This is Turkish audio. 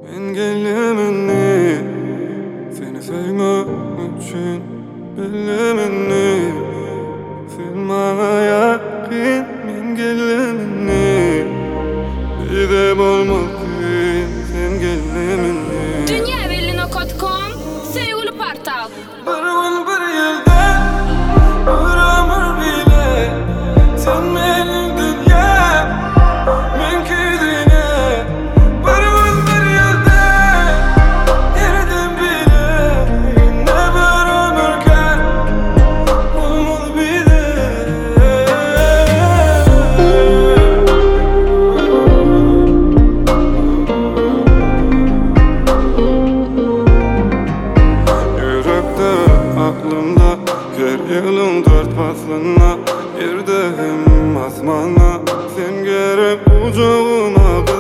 Men gelmemenni seni sevmek üçün bellemenni sen bana yakin men gelmemenni bir de bolmalısın sen gelmemenni Dünyavelino.com Sevgili portal. Bir yılda bir ömür bile sen benim dünyam mümkününe bir yılda yerden bile ne bir ömürken olmalı bile yürekte aklımda her yılın dört faslına yerdeyim asmana sen gerek kucağıma